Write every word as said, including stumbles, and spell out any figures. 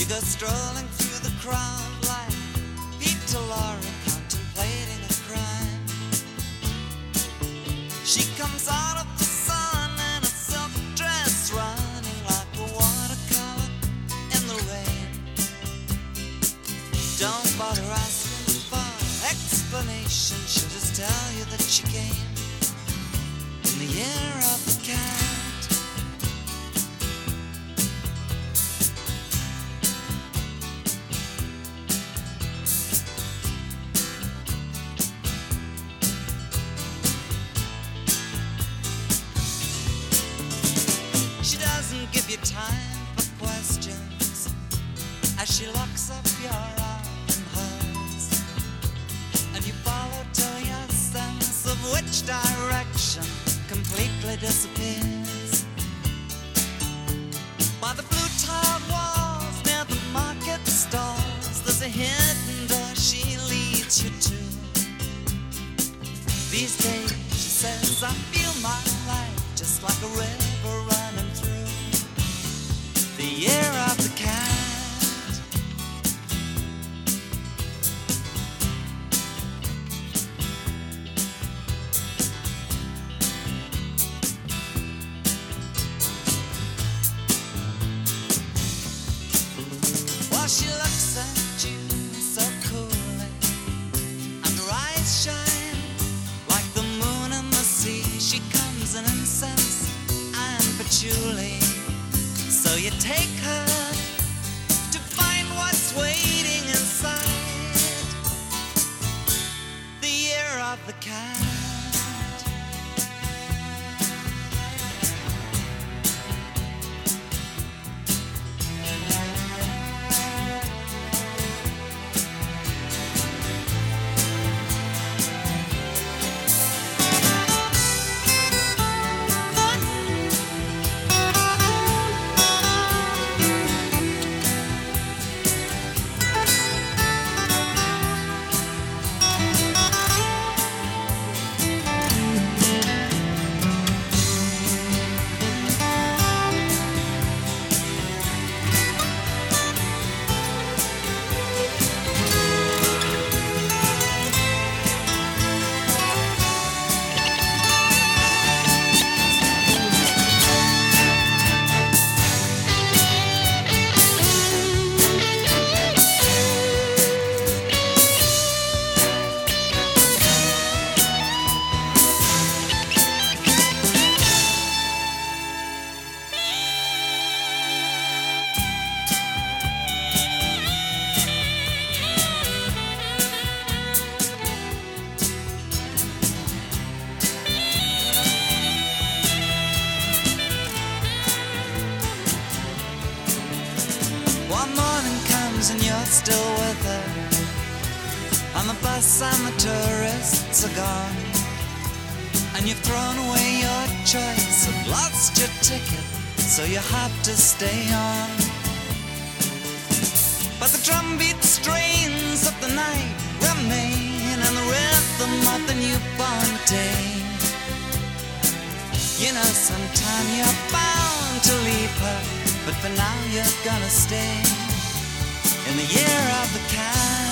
You go strolling through the crowd like Peter Laura contemplating a crime. She comes out of the sun in a silk dress, running like a watercolor in the rain. Don't bother asking for explanation, she'll just tell you that she came in the year of the cat. She doesn't give you time for questions as she locks up your arm in hers, and you follow till your sense of which direction completely disappears. By the blue tiled walls near the market stalls, there's a hidden door she leads you to. These days, she says, I feel my life just like a river running through the year of the cat. While she looks at you so coolly, and her eyes shine like the moon and the sea, she comes in incense and patchouli. So you take her to find what's waiting inside the year of the cat. One morning comes and you're still with her, on the bus and the tourists are gone, and you've thrown away your choice and lost your ticket, so you have to stay on. But the drumbeat strains of the night remain, and the rhythm of the newborn day. You know sometime you're bound to leave her, but for now you're gonna stay in the year of the cat.